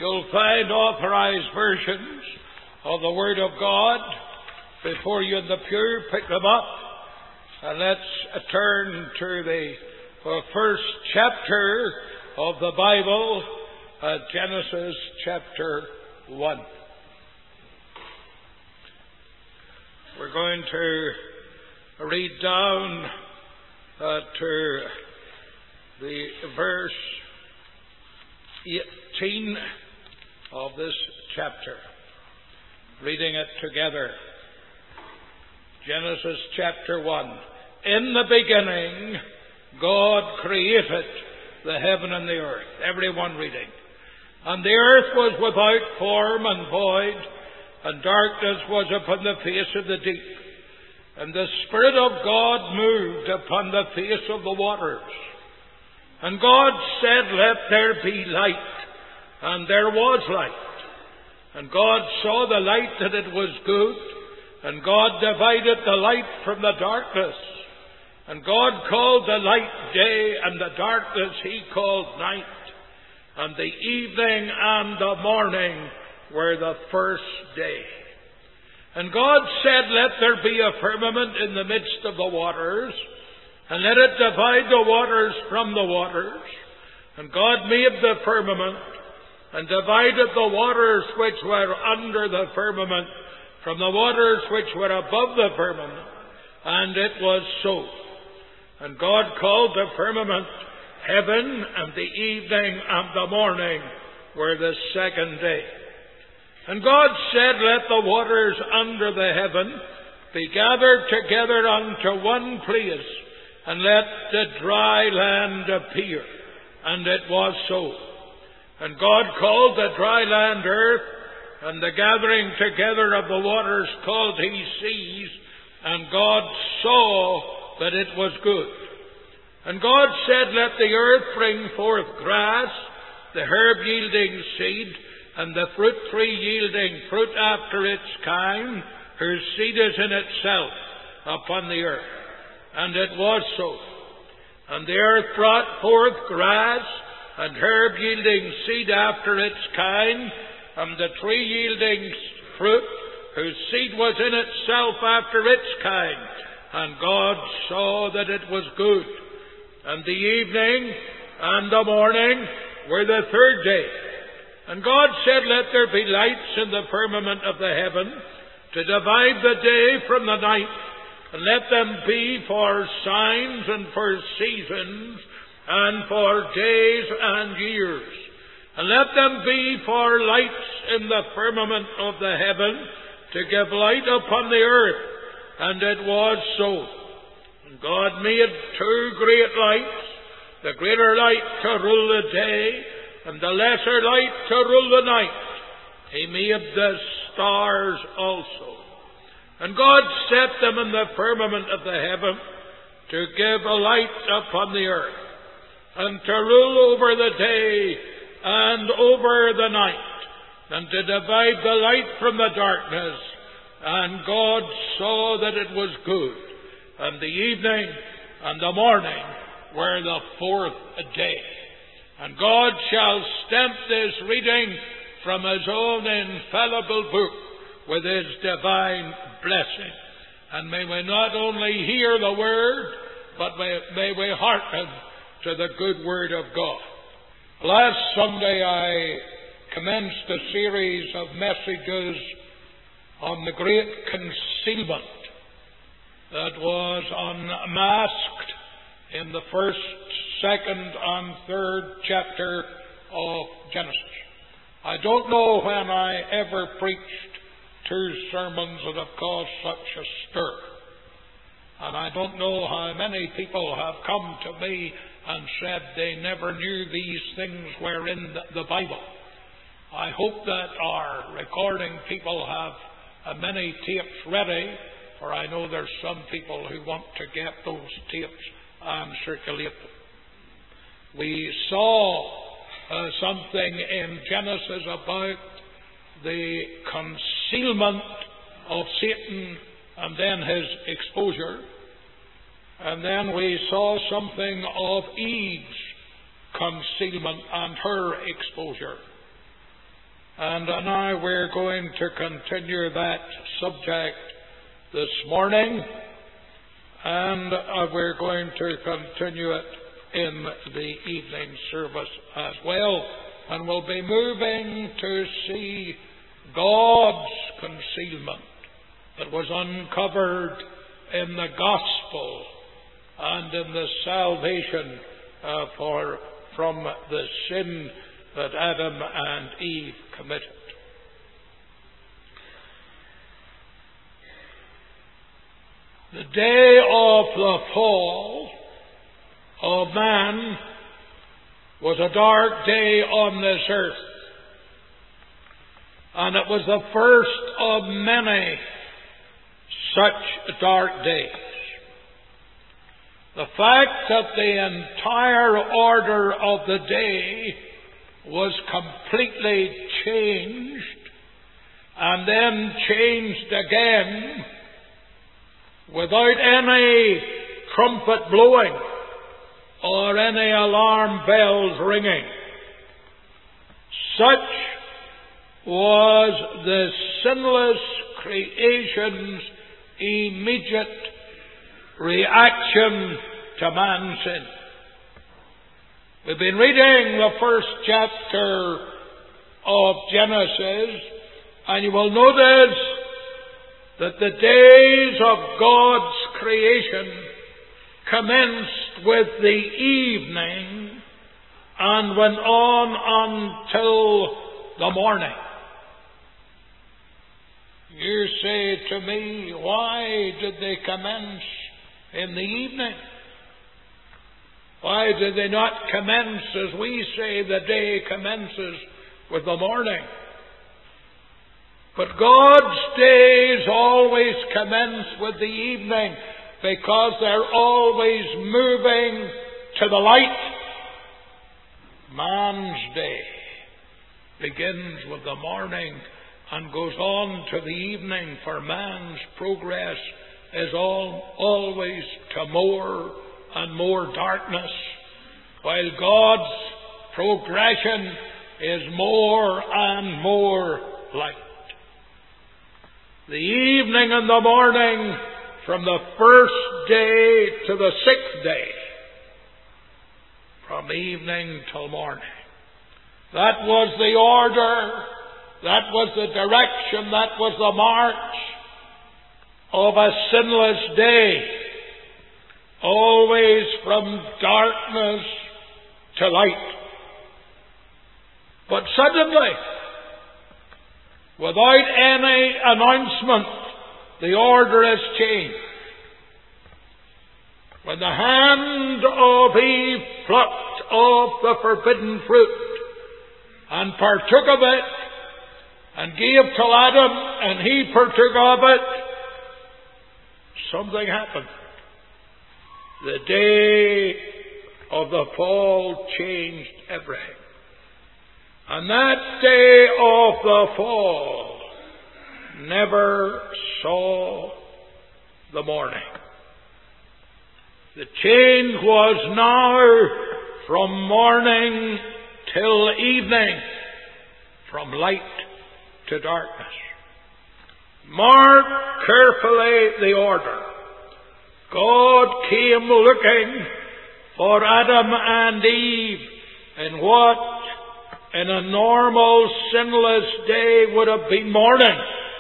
You'll find authorized versions of the Word of God before you in the pew. Pick them up, and let's turn to the first chapter of the Bible, Genesis chapter 1. We're going to read down to the verse 18 of this chapter. Reading it together. Genesis chapter 1. In the beginning, God created the heaven and the earth. Everyone reading. And the earth was without form and void, and darkness was upon the face of the deep. And the Spirit of God moved upon the face of the waters. And God said, "Let there be light." And there was light. And God saw the light that it was good. And God divided the light from the darkness. And God called the light day, and the darkness He called night. And the evening and the morning were the first day. And God said, "Let there be a firmament in the midst of the waters, and let it divide the waters from the waters." And God made the firmament, and divided the waters which were under the firmament from the waters which were above the firmament. And it was so. And God called the firmament heaven, and the evening and the morning were the second day. And God said, "Let the waters under the heaven be gathered together unto one place, and let the dry land appear." And it was so. And God called the dry land earth, and the gathering together of the waters called He seas. And God saw that it was good. And God said, "Let the earth bring forth grass, the herb yielding seed, and the fruit tree yielding fruit after its kind, whose seed is in itself upon the earth." And it was so. And the earth brought forth grass, and herb yielding seed after its kind, and the tree yielding fruit, whose seed was in itself after its kind. And God saw that it was good. And the evening and the morning were the third day. And God said, "Let there be lights in the firmament of the heaven, to divide the day from the night, and let them be for signs and for seasons, and for days and years. And let them be for lights in the firmament of the heaven, to give light upon the earth." And it was so. And God made two great lights, the greater light to rule the day, and the lesser light to rule the night. He made the stars also. And God set them in the firmament of the heaven, to give a light upon the earth, and to rule over the day and over the night, and to divide the light from the darkness. And God saw that it was good. And the evening and the morning were the fourth day. And God shall stamp this reading from His own infallible book with His divine blessing. And may we not only hear the Word, but may we hearken to the good Word of God. Last Sunday I commenced a series of messages on the great concealment that was unmasked in the first, second, and third chapter of Genesis. I don't know when I ever preached two sermons that have caused such a stir. And I don't know how many people have come to me and said they never knew these things were in the Bible. I hope that our recording people have many tapes ready, for I know there's some people who want to get those tapes and circulate them. We saw something in Genesis about the concealment of Satan and then his exposure. And then we saw something of Eve's concealment and her exposure. And now we're going to continue that subject this morning, and we're going to continue it in the evening service as well. And we'll be moving to see God's concealment that was uncovered in the gospel and in the salvation from the sin that Adam and Eve committed. The day of the fall of man was a dark day on this earth, and it was the first of many such dark days. The fact that the entire order of the day was completely changed and then changed again without any trumpet blowing or any alarm bells ringing. Such was the sinless creation's immediate reaction to man's sin. We've been reading the first chapter of Genesis, and you will notice that the days of God's creation commenced with the evening and went on until the morning. You say to me, why did they commence in the evening? Why did they not commence, as we say, the day commences with the morning? But God's days always commence with the evening, because they're always moving to the light. Man's day begins with the morning and goes on to the evening, for man's progress is always to more and more darkness, while God's progression is more and more light. The evening and the morning, from the first day to the sixth day, from evening till morning. That was the order, that was the direction, that was the march of a sinless day. Always from darkness to light. But suddenly, without any announcement, the order has changed. When the hand of Eve plucked off the forbidden fruit and partook of it and gave to Adam and he partook of it, something happened. The day of the fall changed everything. And that day of the fall never saw the morning. The change was now from morning till evening, from light to darkness. Mark carefully the order. God came looking for Adam and Eve in what in a normal sinless day would have been morning.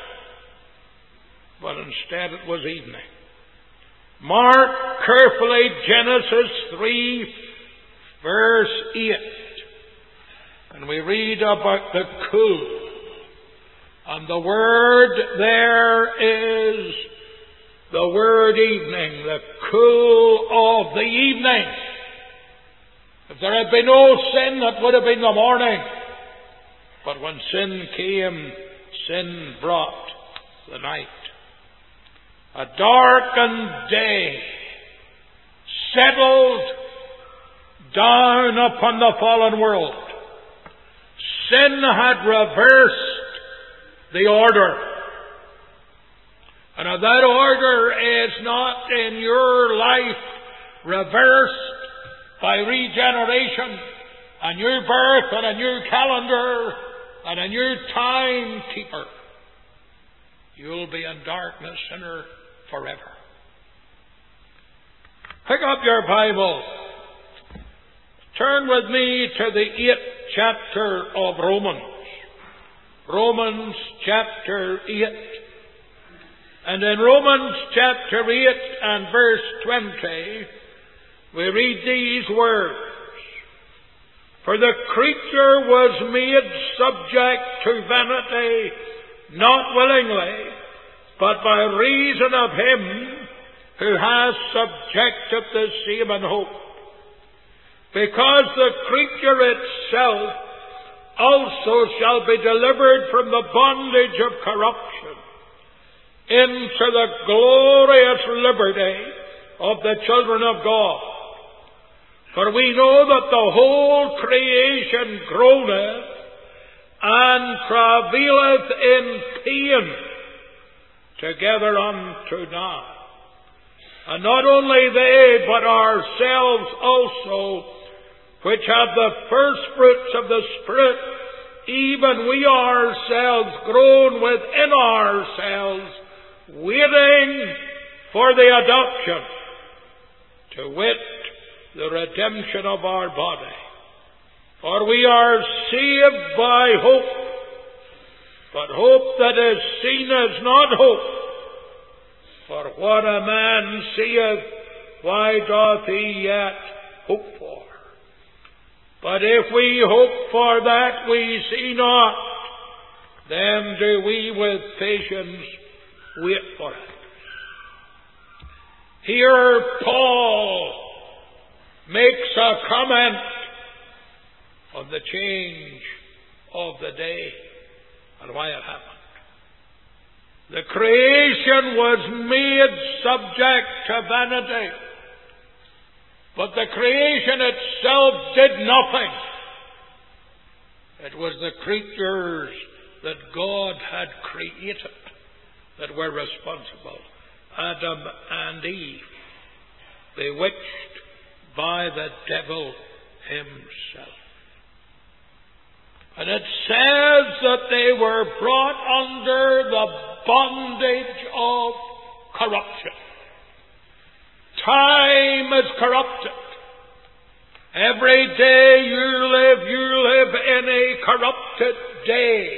But instead it was evening. Mark carefully Genesis 3 verse 8. And we read about the cool. And the word there is the word evening, the cool of the evening. If there had been no sin, that would have been the morning. But when sin came, sin brought the night. A darkened day settled down upon the fallen world. Sin had reversed the order. And if that order is not in your life reversed by regeneration, a new birth and a new calendar, and a new timekeeper, you'll be in darkness, sinner, forever. Pick up your Bible. Turn with me to the 8th chapter of Romans. Romans chapter 8. And in Romans chapter 8 and verse 20, we read these words. For the creature was made subject to vanity, not willingly, but by reason of him who has subjected the same in hope. Because the creature itself also shall be delivered from the bondage of corruption into the glorious liberty of the children of God. For we know that the whole creation groaneth and travaileth in pain together unto now. And not only they, but ourselves also, which have the first fruits of the Spirit, even we ourselves groan within ourselves, waiting for the adoption, to wit, the redemption of our body. For we are saved by hope, but hope that is seen is not hope. For what a man seeth, why doth he yet hope for? But if we hope for that we see not, then do we with patience wait for it. Here Paul makes a comment on the change of the day and why it happened. The creation was made subject to vanity, but the creation itself did nothing. It was the creatures that God had created that were responsible. Adam and Eve, bewitched by the devil himself. And it says that they were brought under the bondage of corruption. Time is corrupted. Every day you live in a corrupted day.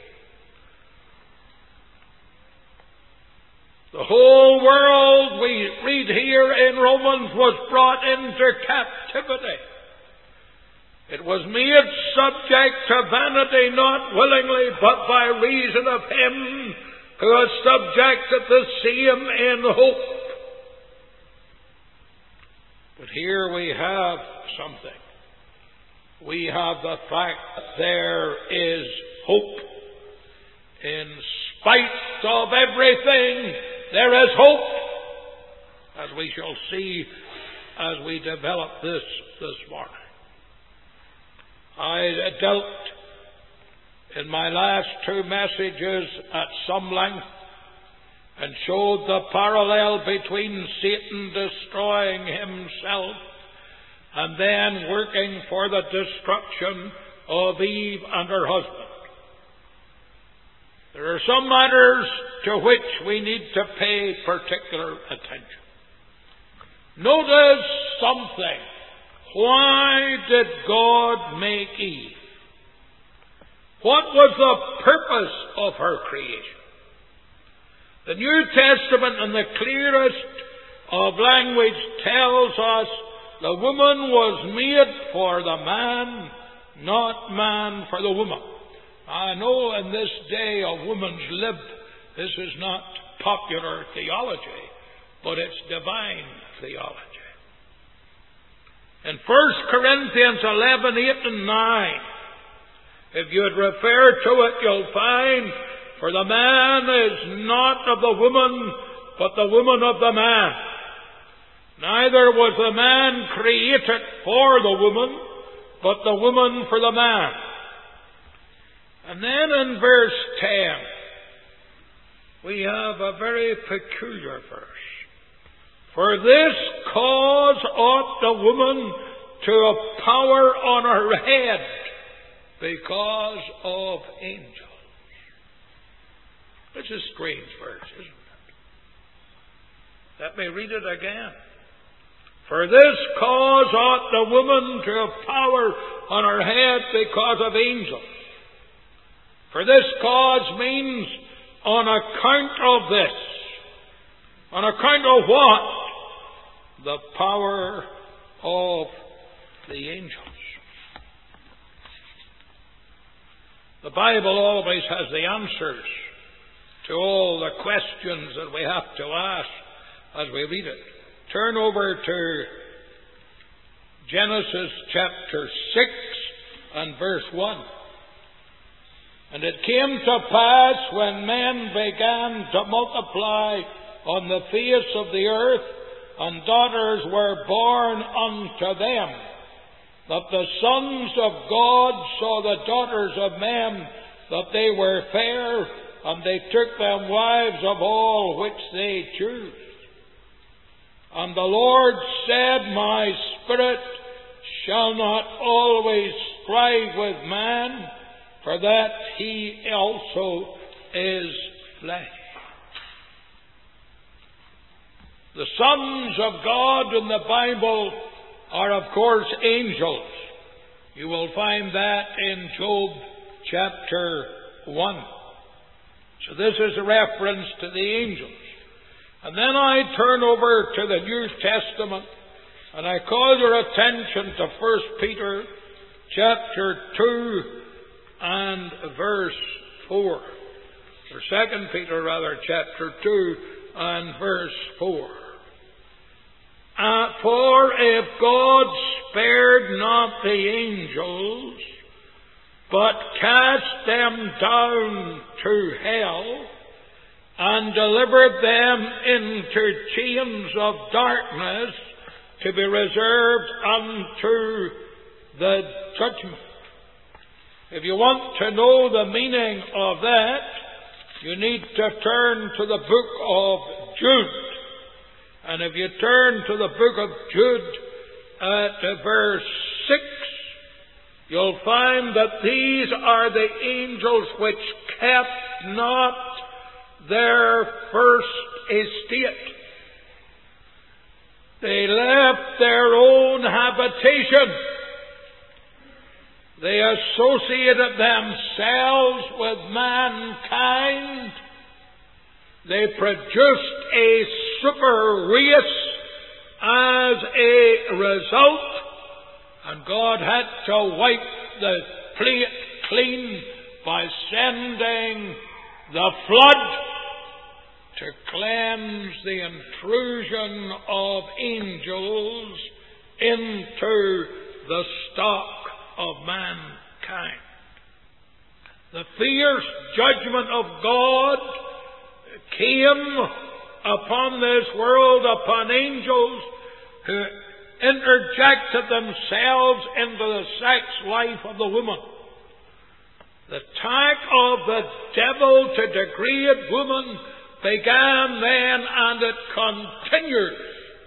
The whole world, we read here in Romans, was brought into captivity. It was made subject to vanity, not willingly, but by reason of him who has subjected the same in hope. But here we have something. We have the fact that there is hope. In spite of everything, there is hope, as we shall see as we develop this morning. I dealt in my last two messages at some length and showed the parallel between Satan destroying himself and then working for the destruction of Eve and her husband. There are some matters to which we need to pay particular attention. Notice something. Why did God make Eve? What was the purpose of her creation? The New Testament, in the clearest of language, tells us the woman was made for the man, not man for the woman. I know in this day of woman's lib, this is not popular theology, but it's divine theology. In 1 Corinthians 11, 8 and 9, if you'd refer to it, you'll find, for the man is not of the woman, but the woman of the man. Neither was the man created for the woman, but the woman for the man. And then in verse 10, we have a very peculiar verse. For this cause ought the woman to have power on her head because of angels. It's a strange verse, isn't it? Let me read it again. For this cause ought the woman to have power on her head because of angels. For this cause means on account of this. On account of what? The power of the angels. The Bible always has the answers to all the questions that we have to ask as we read it. Turn over to Genesis chapter 6 and verse 1. And it came to pass when men began to multiply on the face of the earth, and daughters were born unto them, that the sons of God saw the daughters of men, that they were fair, and they took them wives of all which they chose. And the Lord said, My spirit shall not always strive with man, for that he also is flesh. The sons of God in the Bible are, of course, angels. You will find that in Job chapter 1. So this is a reference to the angels. And then I turn over to the New Testament, and I call your attention to 1 Peter chapter 2 and verse 4. Or 2 Peter, rather, chapter 2 and verse 4. For if God spared not the angels, but cast them down to hell, and delivered them into chains of darkness to be reserved unto the judgment. If you want to know the meaning of that, you need to turn to the book of Jude. And if you turn to the book of Jude at verse 6, you'll find that these are the angels which kept not their first estate. They left their own habitation. They associated themselves with mankind. They produced a super race as a result, and God had to wipe the plate clean by sending the flood to cleanse the intrusion of angels into the stock of mankind. The fierce judgment of God came upon this world, upon angels who interjected themselves into the sex life of the woman. The attack of the devil to degrade woman began then, and it continues.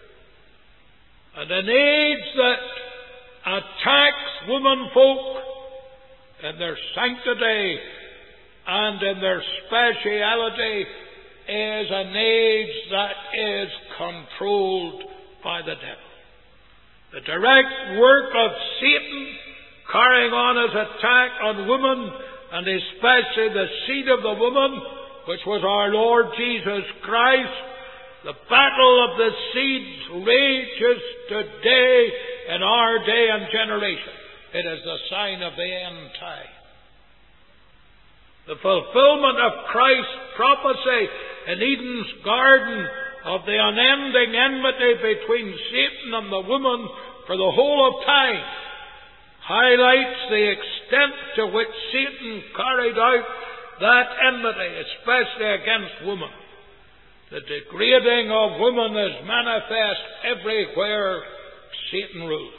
And an age that attacks womenfolk in their sanctity and in their speciality is an age that is controlled by the devil. The direct work of Satan carrying on his attack on woman, and especially the seed of the woman, which was our Lord Jesus Christ. The battle of the seeds rages today in our day and generation. It is the sign of the end time. The fulfillment of Christ's prophecy in Eden's garden of the unending enmity between Satan and the woman for the whole of time highlights the extent to which Satan carried out that enmity, especially against woman. The degrading of woman is manifest everywhere Satan rules.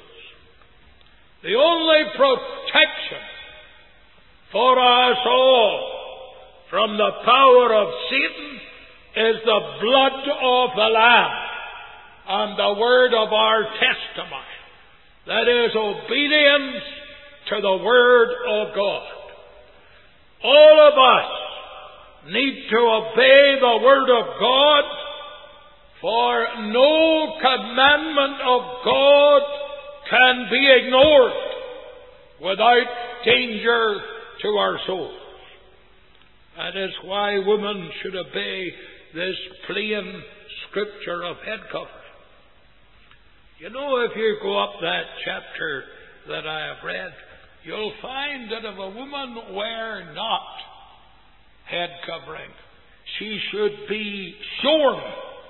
The only protection for us all from the power of Satan is the blood of the Lamb and the word of our testimony. That is obedience to the Word of God. All of us need to obey the Word of God, for no commandment of God can be ignored without danger to our souls. That is why women should obey this plain scripture of head covering. You know, if you go up that chapter that I have read, you'll find that if a woman wear not head covering, she should be shorn.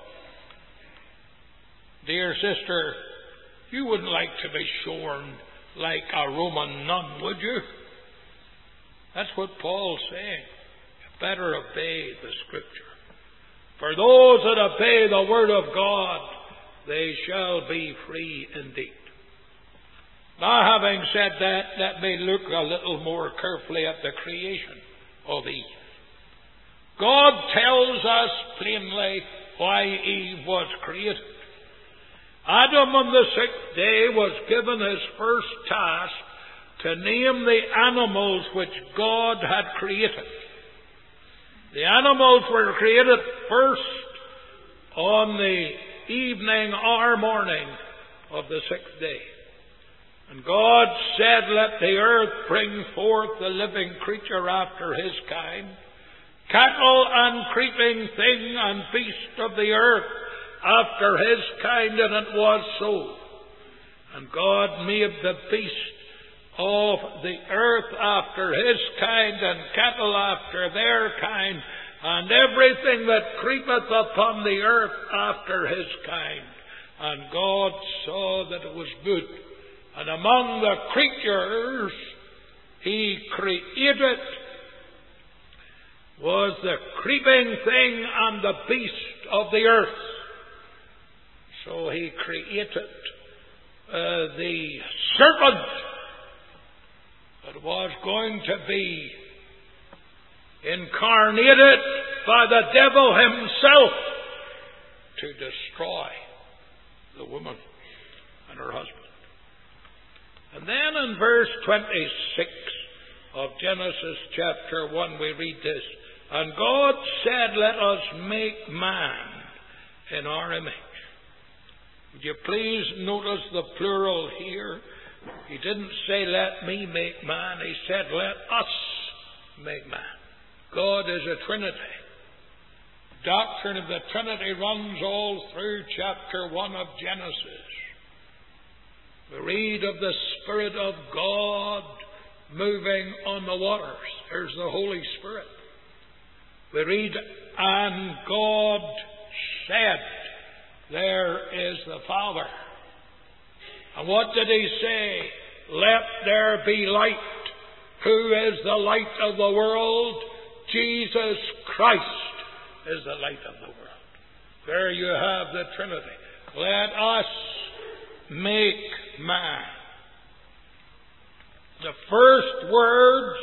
Dear sister, you wouldn't like to be shorn like a Roman nun, would you? That's what Paul's saying. You better obey the Scripture. For those that obey the Word of God, they shall be free indeed. Now, having said that, let me look a little more carefully at the creation of Eve. God tells us plainly why Eve was created. Adam on the sixth day was given his first task to name the animals which God had created. The animals were created first on the evening or morning of the sixth day. And God said, "Let the earth bring forth the living creature after his kind, cattle and creeping thing and beast of the earth after his kind," and it was so. And God made the beast of the earth after his kind, and cattle after their kind, and everything that creepeth upon the earth after his kind. And God saw that it was good. And among the creatures he created was the creeping thing and the beast of the earth. So he created the serpent that was going to be incarnated by the devil himself to destroy the woman and her husband. And then in verse 26 of Genesis chapter 1 we read this, "And God said, Let us make man in our image." Would you please notice the plural here? He didn't say, "Let me make man." He said, "Let us make man." God is a Trinity. The doctrine of the Trinity runs all through chapter 1 of Genesis. We read of the Spirit of God moving on the waters. There's the Holy Spirit. We read, "And God said," there is the Father. And what did he say? "Let there be light." Who is the light of the world? Jesus Christ is the light of the world. There you have the Trinity. Let us make man. The first words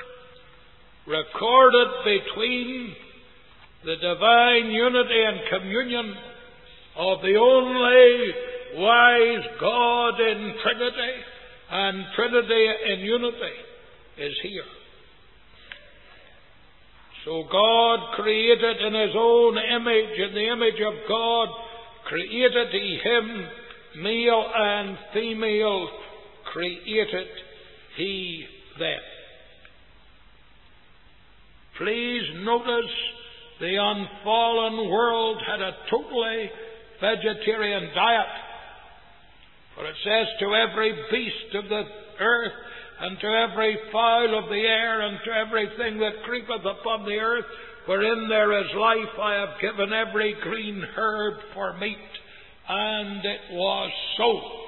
recorded between the divine unity and communion of the only wise God in Trinity and Trinity in unity is here. So God created in his own image, in the image of God, created he him, male and female created he them. Please notice the unfallen world had a totally vegetarian diet. For it says, "To every beast of the earth, and to every fowl of the air, and to everything that creepeth upon the earth, wherein there is life, I have given every green herb for meat." And it was so.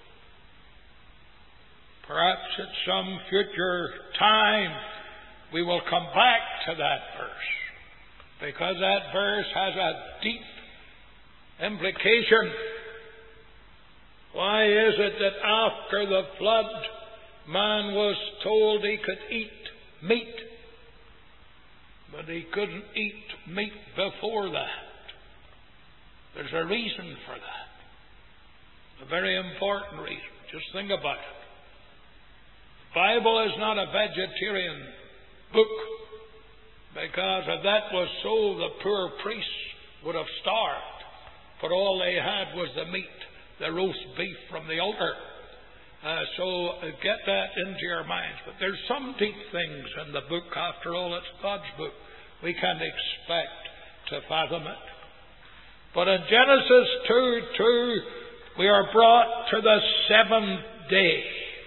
Perhaps at some future time we will come back to that verse, because that verse has a deep implication. Why is it that after the flood man was told he could eat meat, but he couldn't eat meat before that? There's a reason for that. A very important reason. Just think about it. Bible is not a vegetarian book, because if that was so, the poor priests would have starved, for all they had was the meat, the roast beef from the altar. So get that into your minds. But there's some deep things in the book. After all, it's God's book. We can't expect to fathom it. But in Genesis 2:2, we are brought to the seventh day.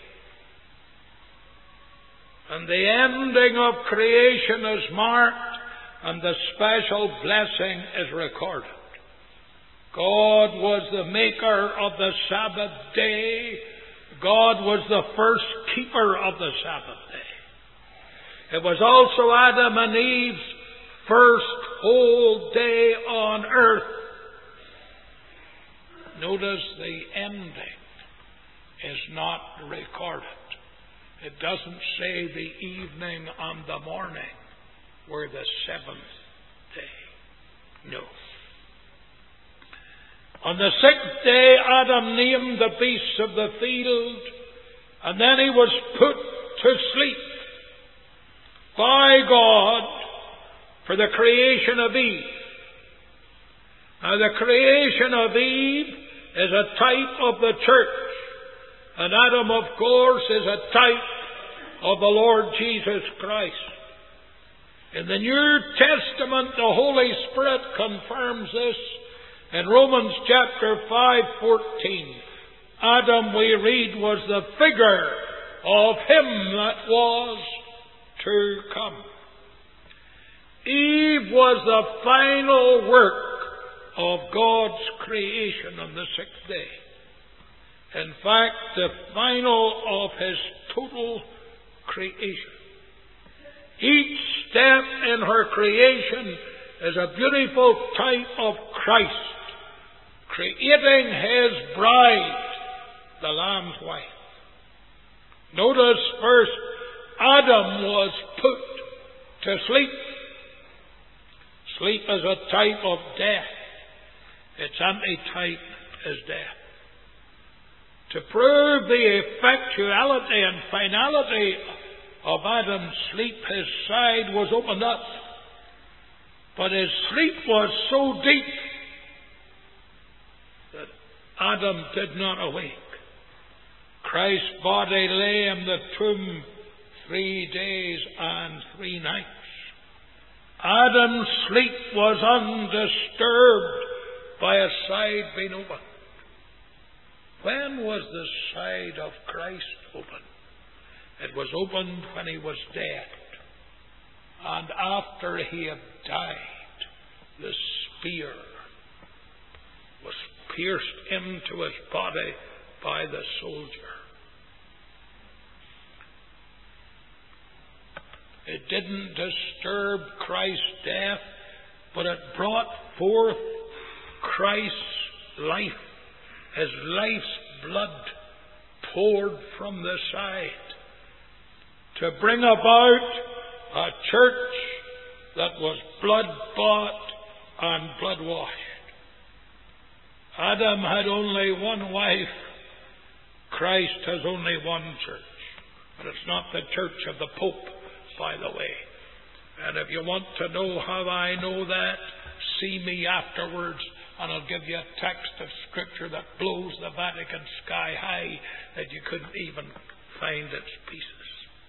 And the ending of creation is marked, and the special blessing is recorded. God was the maker of the Sabbath day. God was the first keeper of the Sabbath day. It was also Adam and Eve's first whole day on earth. Notice the ending is not recorded. It doesn't say the evening and the morning were the seventh day. No. On the sixth day, Adam named the beasts of the field, and then he was put to sleep by God for the creation of Eve. Now, the creation of Eve is a type of the church, and Adam, of course, is a type of the Lord Jesus Christ. In the New Testament, the Holy Spirit confirms this. In Romans chapter 5:14, Adam, we read, was the figure of him that was to come. Eve was the final work of God's creation on the sixth day. In fact, the final of his total creation. Each step in her creation is a beautiful type of Christ, creating his bride, the Lamb's wife. Notice first, Adam was put to sleep. Sleep is a type of death. Its antitype is death. To prove the effectuality and finality of Adam's sleep, his side was opened up. But his sleep was so deep that Adam did not awake. Christ's body lay in the tomb 3 days and 3 nights. Adam's sleep was undisturbed by a side being opened. When was the side of Christ opened? It was opened when he was dead. And after he had died, the spear was pierced into his body by the soldier. It didn't disturb Christ's death, but it brought forth Christ's life. His life's blood poured from the side to bring about a church that was blood-bought and blood-washed. Adam had only one wife. Christ has only one church. And it's not the church of the Pope, by the way. And if you want to know how I know that, see me afterwards, and I'll give you a text of Scripture that blows the Vatican sky high that you couldn't even find its pieces.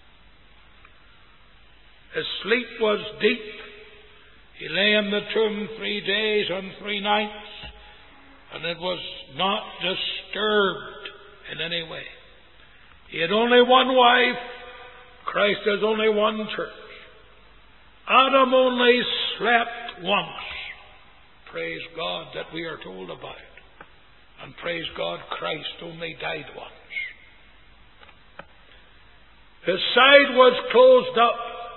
His sleep was deep. He lay in the tomb 3 days and 3 nights, and it was not disturbed in any way. He had only one wife. Christ has only one church. Adam only slept once. Praise God that we are told about it. And praise God, Christ only died once. His side was closed up.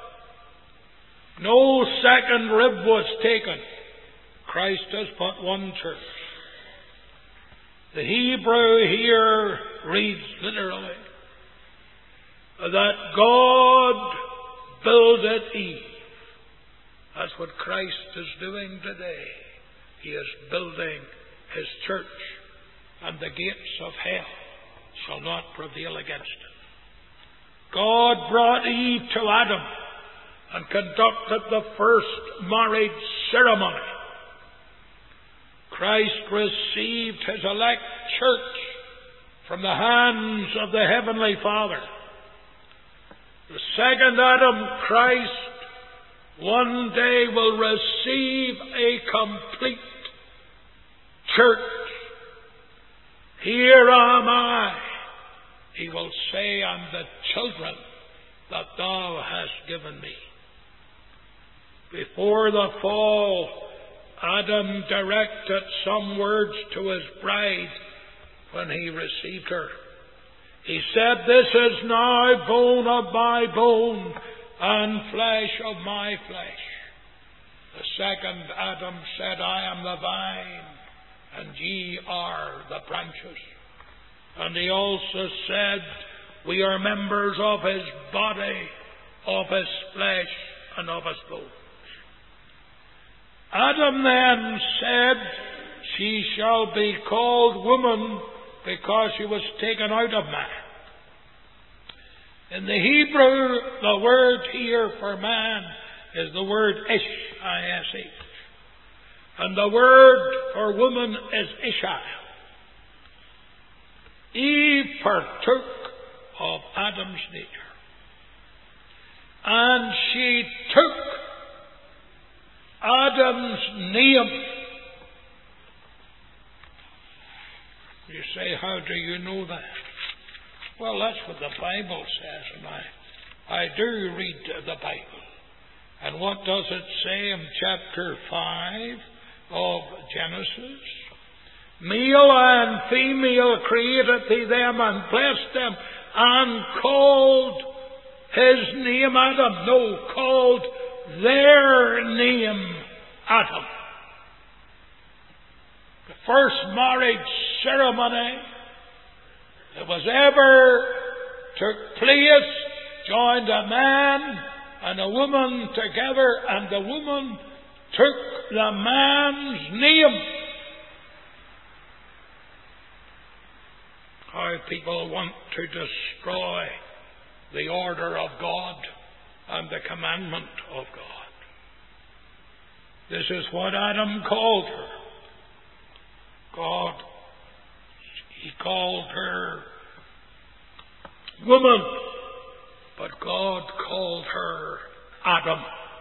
No second rib was taken. Christ has but one church. The Hebrew here reads literally that God builded Eve. That's what Christ is doing today. He is building his church, and the gates of hell shall not prevail against it. God brought Eve to Adam and conducted the first marriage ceremony. Christ received His elect church from the hands of the Heavenly Father. The second Adam, Christ, one day will receive a complete church. Here am I, He will say, and the children that Thou hast given me. Before the fall, Adam directed some words to his bride when he received her. He said, "This is now bone of my bone and flesh of my flesh." The second Adam said, "I am the vine, and ye are the branches." And he also said, "We are members of His body, of His flesh, and of His bones." Adam then said, "She shall be called woman, because she was taken out of man." In the Hebrew, the word here for man is the word ish, I-S-H. And the word for woman is Ishah. Eve partook of Adam's nature. And she took Adam's name. You say, how do you know that? Well, that's what the Bible says, and I do read the Bible. And what does it say in chapter 5 of Genesis? "Male and female created He them, and blessed them, and called his name Adam." No, called their name Adam. The first marriage ceremony that was ever took place joined a man and a woman together, and the woman took the man's name. How people want to destroy the order of God and the commandment of God. This is what Adam called her. He called her woman, but God called her Adam.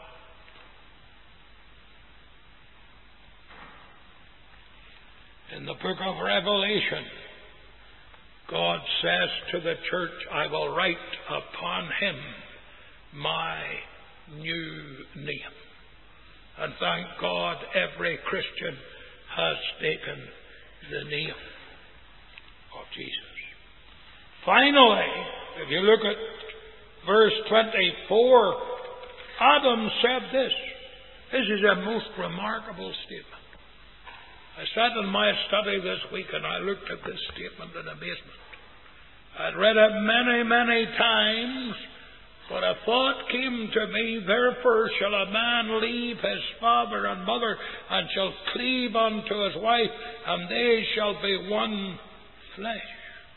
In the book of Revelation, God says to the church, "I will write upon him my new name." And thank God, every Christian has taken the name of Jesus. Finally, if you look at verse 24, Adam said this. This is a most remarkable statement. I sat in my study this week and I looked at this statement in amazement. I'd read it many, many times, but a thought came to me, "Therefore shall a man leave his father and mother, and shall cleave unto his wife, and they shall be one flesh."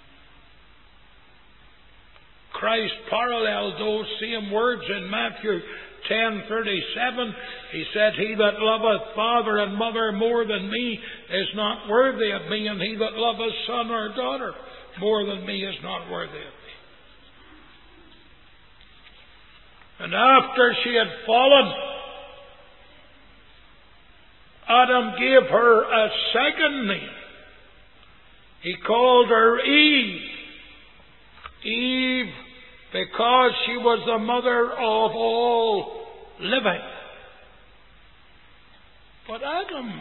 Christ paralleled those same words in Matthew 10:37. He said, "He that loveth father and mother more than me is not worthy of me, and he that loveth son or daughter more than me is not worthy of me." And after she had fallen, Adam gave her a second name. He called her Eve. Eve, because she was the mother of all living. But Adam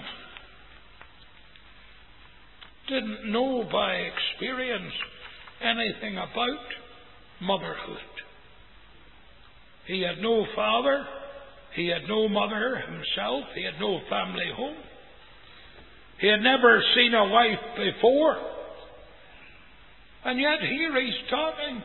didn't know by experience anything about motherhood. He had no father. He had no mother himself. He had no family home. He had never seen a wife before. And yet here he's talking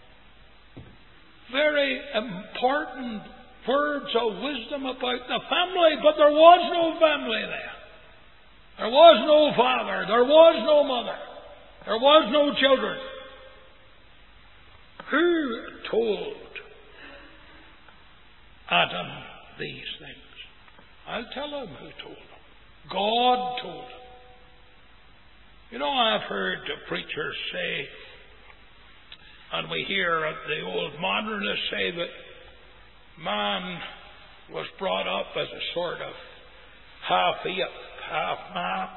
very important words of wisdom about the family, but there was no family then. There was no father. There was no mother. There was no children. Who told Adam these things? I'll tell him who told him. God told him. You know, I've heard the preachers say, and we hear the old modernists say, that man was brought up as a sort of half-ape, half-man.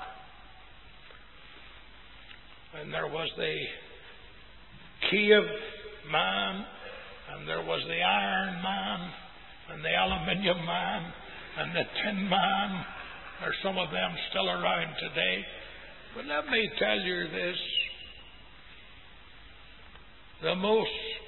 And there was the cave man, and there was the iron man, and the aluminium man, and the tin man. There's some of them still around today. But let me tell you this. The most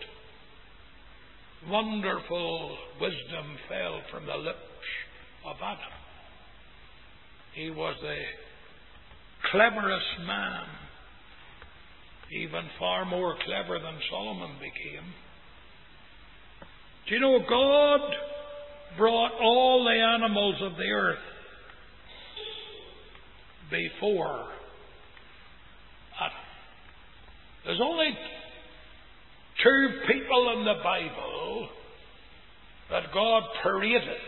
wonderful wisdom fell from the lips of Adam. He was the cleverest man, even far more clever than Solomon became. Do you know, God brought all the animals of the earth before Adam. There's only two people in the Bible that God paraded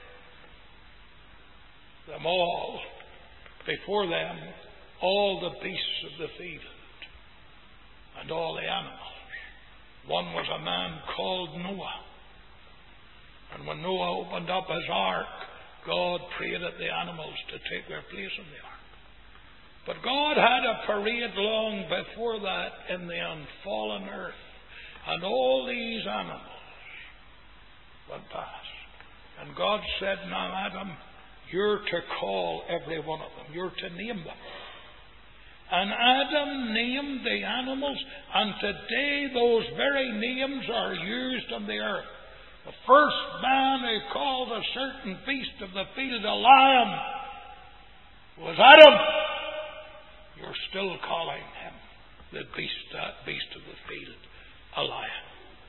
them all. Before them, all the beasts of the field and all the animals. One was a man called Noah. And when Noah opened up his ark, God created the animals to take their place in the ark. But God had a parade long before that in the unfallen earth. And all these animals went past. And God said, now Adam, you're to call every one of them. You're to name them. And Adam named the animals, and today those very names are used on the earth. The first man who called a certain beast of the field a lion was Adam. You're still calling him the beast of the field a lion.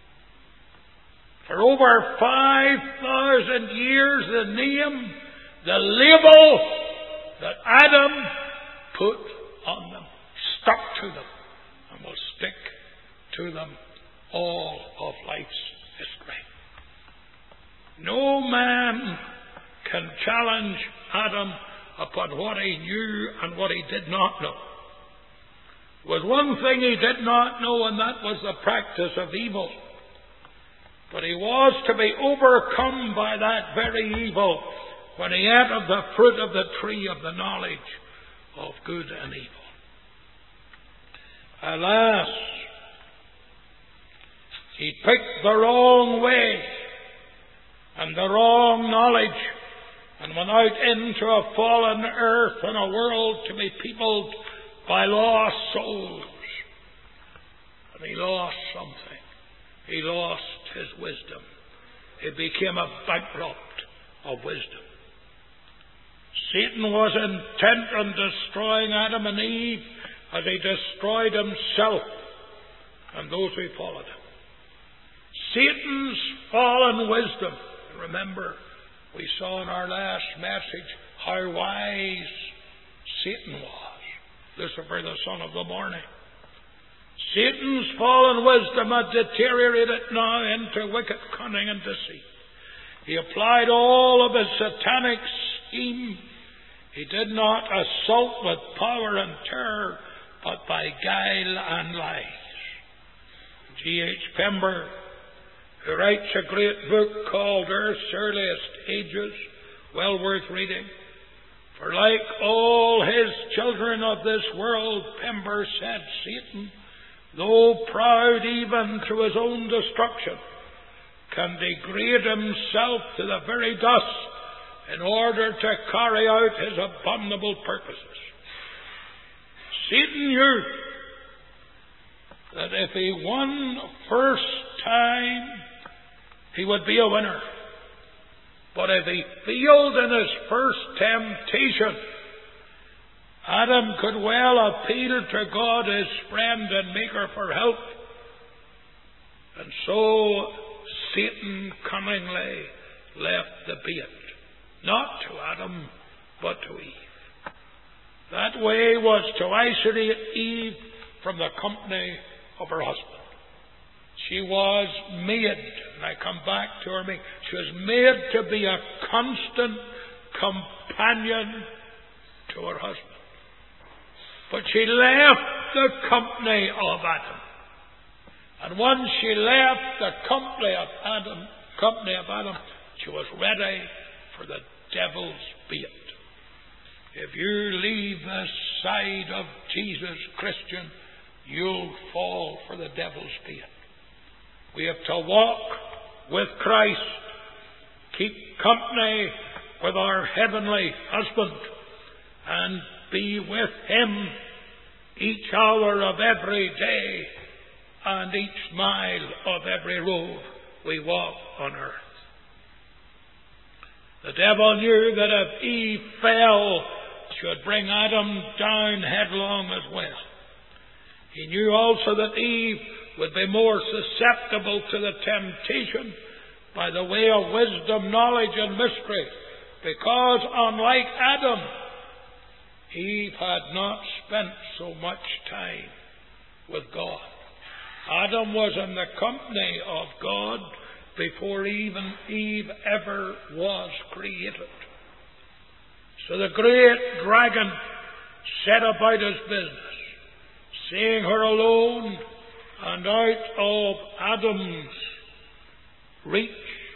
For over 5,000 years, the name, the label that Adam put on them stuck to them and will stick to them all of life's history. No man can challenge Adam upon what he knew and what he did not know. There was one thing he did not know, and that was the practice of evil. But he was to be overcome by that very evil when he ate of the fruit of the tree of the knowledge of good and evil. Alas, he picked the wrong way and the wrong knowledge, and went out into a fallen earth and a world to be peopled by lost souls. And he lost something. He lost his wisdom. He became a bankrupt of wisdom. Satan was intent on destroying Adam and Eve as he destroyed himself and those who followed him. Satan's fallen wisdom. Remember, we saw in our last message how wise Satan was. Lucifer, the son of the morning. Satan's fallen wisdom had deteriorated now into wicked cunning and deceit. He applied all of his satanic scheme. He did not assault with power and terror, but by guile and lies. G.H. Pember, who writes a great book called Earth's Earliest Ages, well worth reading. For like all his children of this world, Pember said, Satan, though proud even to his own destruction, can degrade himself to the very dust in order to carry out his abominable purposes. Satan knew that if he won first time, he would be a winner. But if he failed in his first temptation, Adam could well appeal to God, his friend and maker, for help. And so Satan cunningly left the bait, not to Adam, but to Eve. That way was to isolate Eve from the company of her husband. She was made, and I come back to her, she was made to be a constant companion to her husband. But she left the company of Adam. And once she left the company of Adam, she was ready for the devil's bait. If you leave the side of Jesus, Christian, you'll fall for the devil's bait. We have to walk with Christ, keep company with our heavenly husband, and be with him each hour of every day and each mile of every road we walk on earth. The devil knew that if Eve fell, should bring Adam down headlong as well. He knew also that Eve would be more susceptible to the temptation by the way of wisdom, knowledge, and mystery, because unlike Adam, Eve had not spent so much time with God. Adam was in the company of God before even Eve ever was created. So the great dragon set about his business, seeing her alone and out of Adam's reach.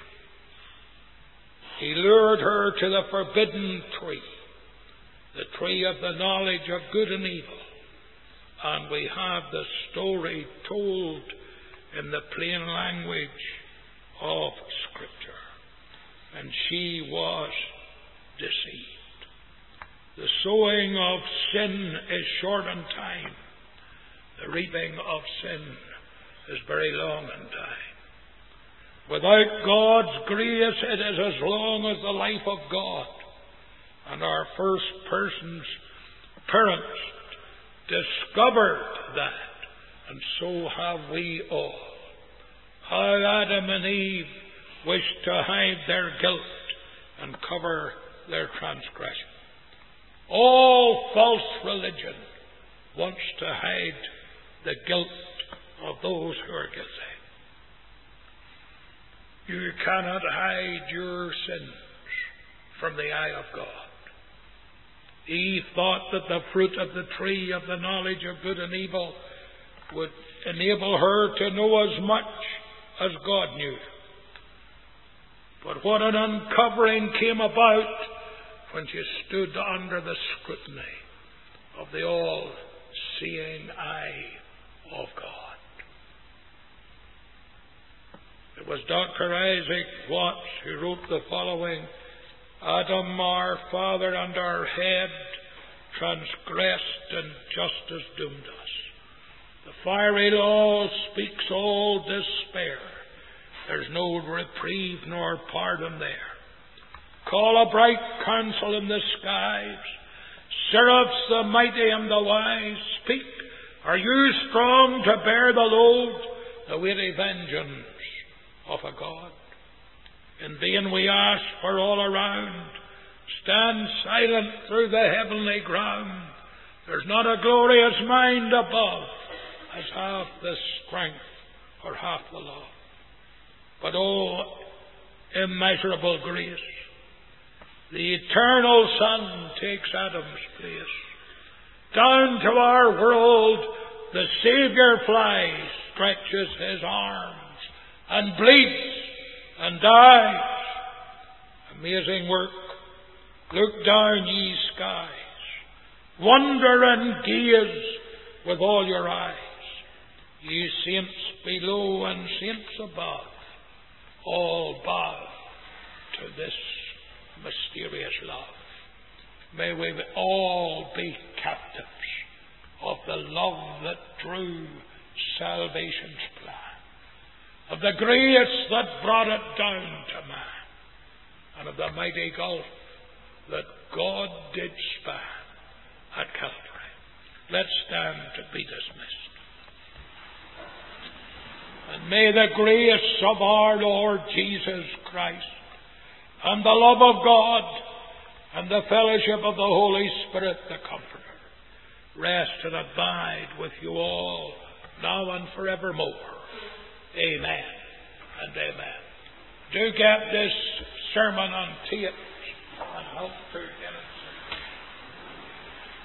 He lured her to the forbidden tree, the tree of the knowledge of good and evil. And we have the story told in the plain language of Scripture. And she was deceived. The sowing of sin is short in time. The reaping of sin is very long in time. Without God's grace, it is as long as the life of God. And our first person's parents discovered that, and so have we all. How Adam and Eve wished to hide their guilt and cover their transgression. All false religion wants to hide the guilt of those who are guilty. You cannot hide your sins from the eye of God. Eve thought that the fruit of the tree of the knowledge of good and evil would enable her to know as much as God knew. But what an uncovering came about when she stood under the scrutiny of the all-seeing eye of God. It was Dr. Isaac Watts who wrote the following: Adam, our father and our head, transgressed and justice doomed us. The fiery law speaks all despair. There's no reprieve nor pardon there. Call a bright council in the skies. Seraphs, the mighty and the wise, speak. Are you strong to bear the load, the weighty vengeance of a God? In vain we ask for all around. Stand silent through the heavenly ground. There's not a glorious mind above as half the strength or half the love. But oh, immeasurable grace. The eternal Son takes Adam's place. Down to our world the Saviour flies, stretches his arms, and bleeds and dies. Amazing work. Look down, ye skies. Wonder and gaze with all your eyes. Ye saints below and saints above, all bow to this mysterious love. May we all be captives of the love that drew salvation's plan, of the grace that brought it down to man, and of the mighty gulf that God did span at Calvary. Let's stand to be dismissed. And may the grace of our Lord Jesus Christ and the love of God and the fellowship of the Holy Spirit, the Comforter, rest and abide with you all, now and forevermore. Amen and amen. Do get this sermon on tape and hope to get it